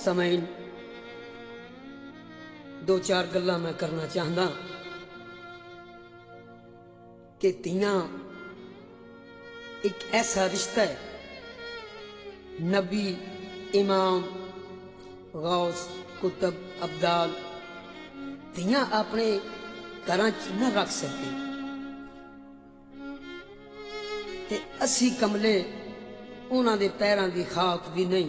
समईन दो चार गल्लां मैं करना चाहता कि तियां एक ऐसा रिश्ता है, नबी, इमाम, गौस, कुतब, अब्दाल तियां अपने घरां च न रख सके ते असी कमले उन्हां दे पैरां दी खाक भी नहीं।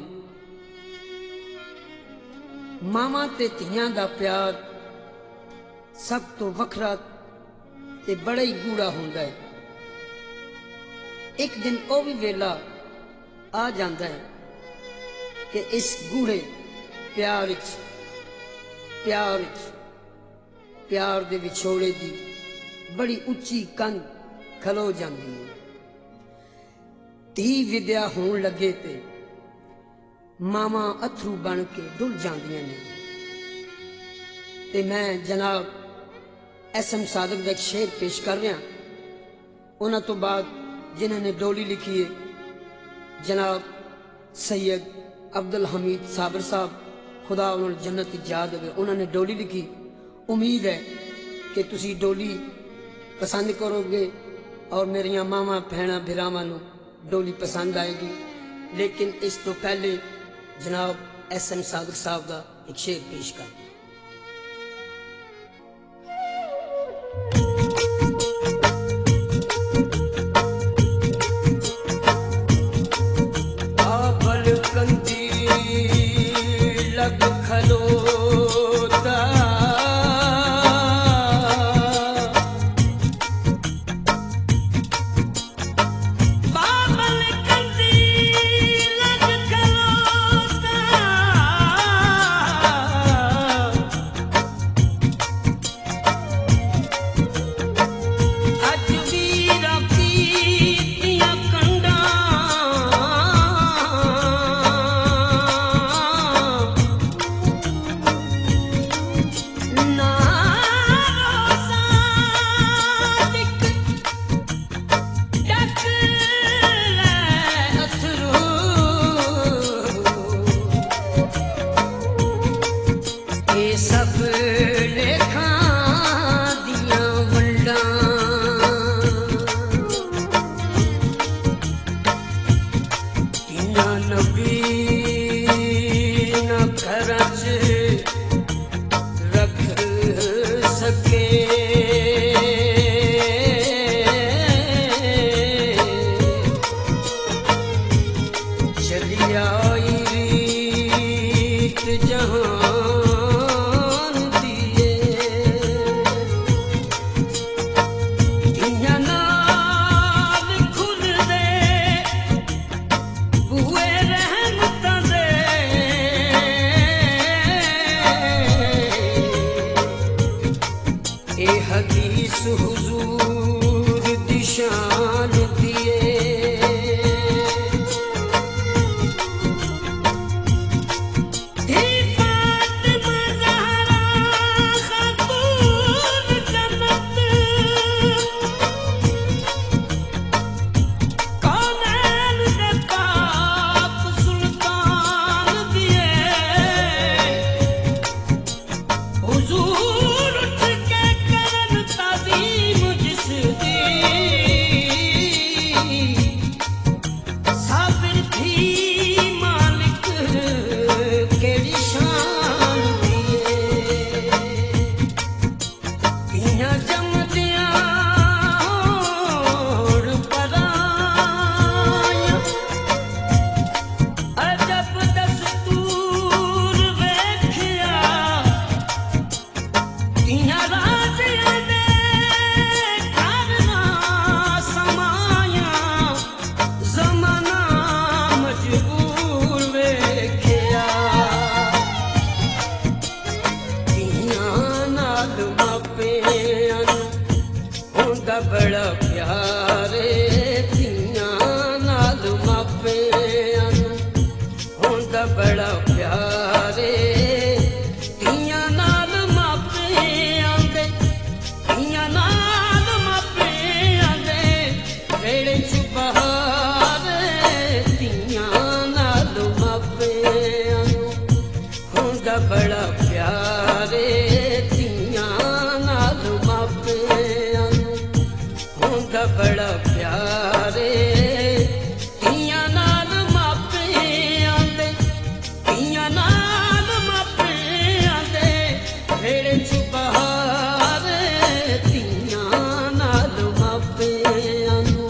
मामा ते तियां दा प्यार सब तो वखरा ते बड़ा ही गूढ़ा हुंदा है। एक दिन ओ भी वेला आ जाता है कि इस गूढ़े प्यार प्यार दे विछोड़े दी बड़ी उच्ची कंध खलो जाती है। धी विद्या होण लगे ते मामा अथरू बन के डुल जांदियां ने। ते मैं जनाब SM सादक दा एक शेर पेश कर रहा। उन्हां तो बाद जिन्होंने डोली लिखी है जनाब सैयद अब्दुल हमीद साबर साहब, खुदा उन्होंने जन्नत जा देवे, उन्होंने डोली लिखी। उम्मीद है कि तुसी डोली पसंद करोगे और मेरिया मामा भैणा भिरावां नूं डोली पसंद आएगी। लेकिन इस तो पहले जनाब SM सादक साहब का एक शेर पेश कर। बड़ा प्यारे तियां नाल मापियां होंदा बड़ा प्यारे तियां नाल मापियां दे तियां नाल मापियां दे वेड़े च बहार तियां नाल मापियां बड़ा प्यारे तियां नाल मापे आंदे तियां नाल मापे आंदे भेड़े च बहार तियां नाल मापे आनू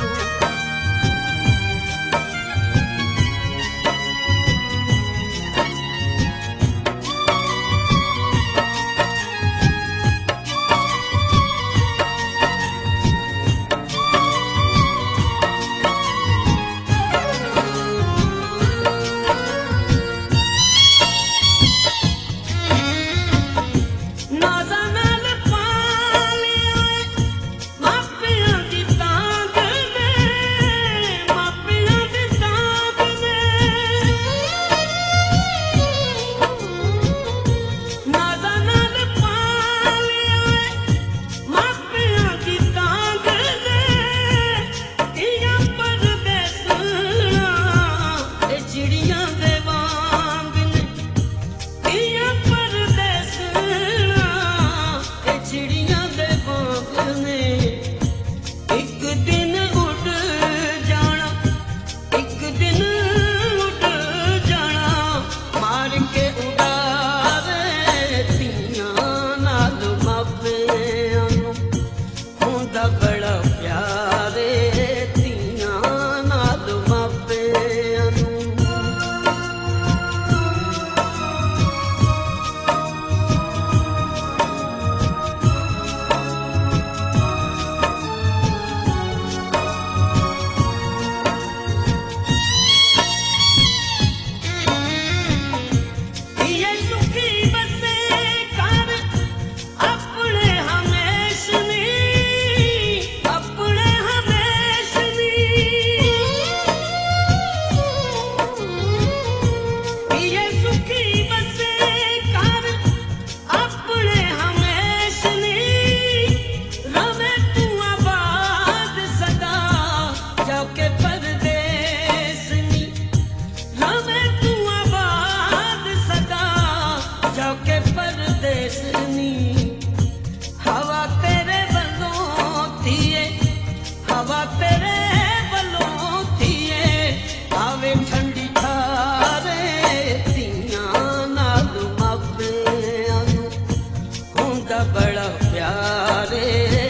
बड़ा प्यारे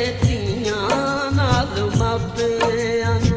तियां नाल मापे आनू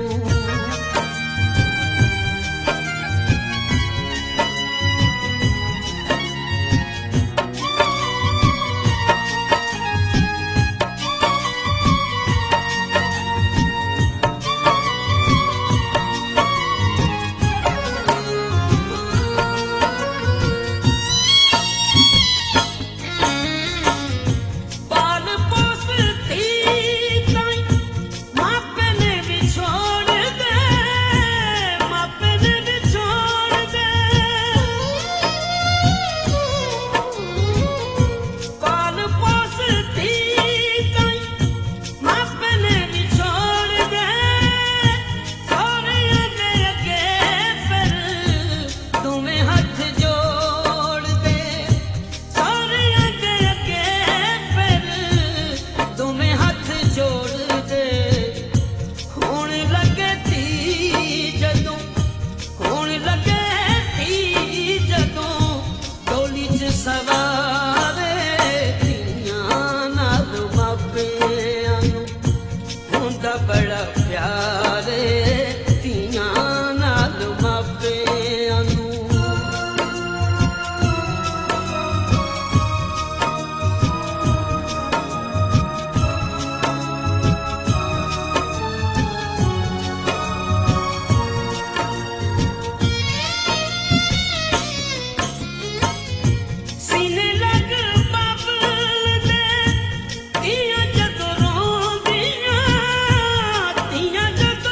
बड़ा प्यारे तियां नाल मापे आनू सीने लग बाबल दे तियां जदों रोंदियां तियां जदों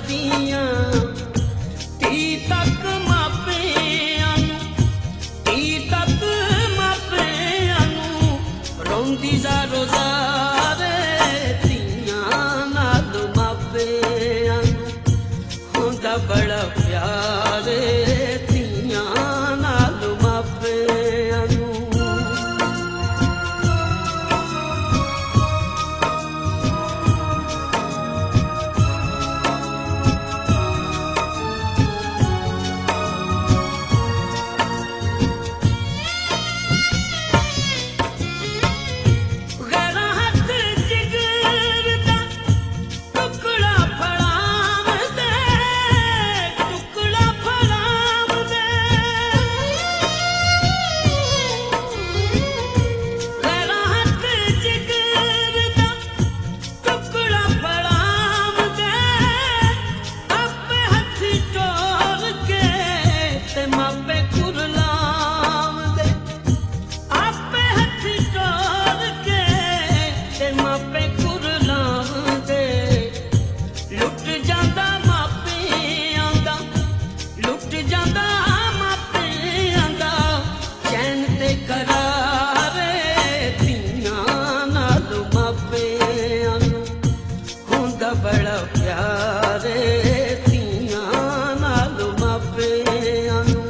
ਧੀਆਂ ਧੀ ਤੱਕ ਮਾਪਿਆਂ ਨੂੰ ਧੀ ਤੱਕ ਮਾਪਿਆਂ ਨੂੰ ਰੋਂਦੀ ਜ਼ਾਰੋ ਜ਼ਾਰੇ ਧੀਆਂ ਨਾਲ ਮਾਪਿਆਂ ਨੂੰ ਹੁੰਦਾ ਬੜਾ ਪਿਆਰ ਧੀਆਂ ਨਾਲ ਮਾਪਿਆਂ ਨੂੰ बड़ा प्यार धीਆਂ ਨਾਲ ਮਾਪਿਆਂ ਨੂੰ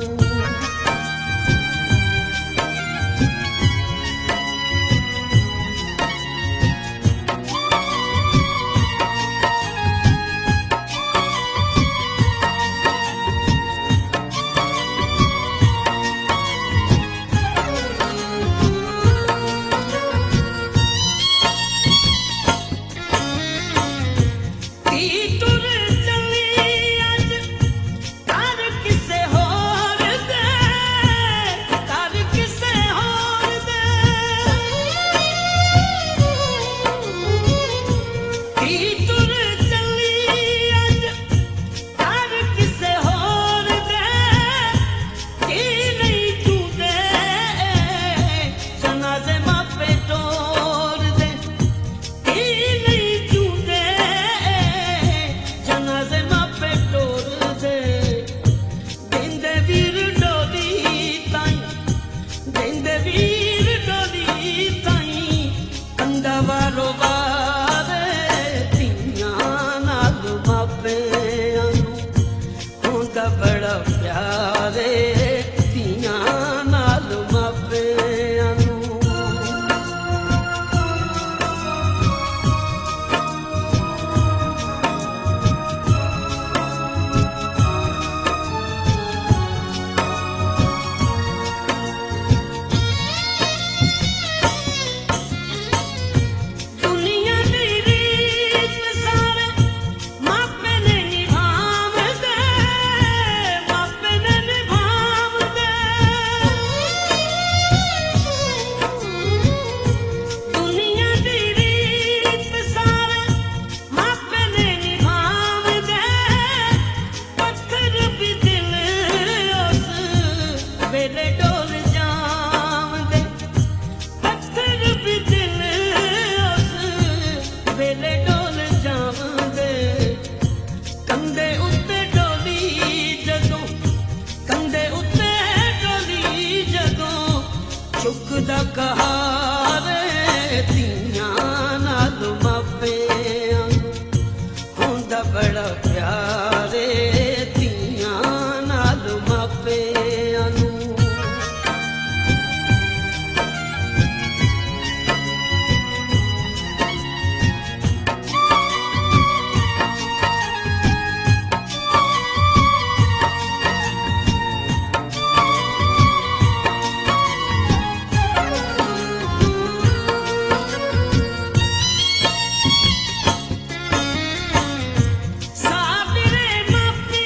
बड़ा प्यार धीਆਂ ਨਾਲ ਮਾਪਿਆਂ ਨੂੰ ਚੁੱਕਦਾ ਕਹਾਰੇ ਧੀਆਂ ਨਾਲ ਮਾਪਿਆਂ ਨੂੰ ਹੁੰਦਾ ਬੜਾ ਪਿਆਰ ਧੀਆਂ ਨਾਲ ਮਾਪਿਆਂ ਨੂੰ साबिरे मापे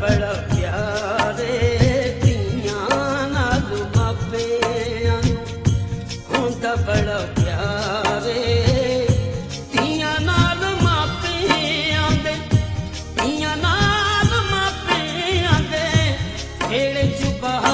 बड़ा प्यारे धीआं नाल मापियां होंदा बड़ा प्यारे धीआं नाल मापियां दे धीआं नाल मापियां दे खेड़े च बहा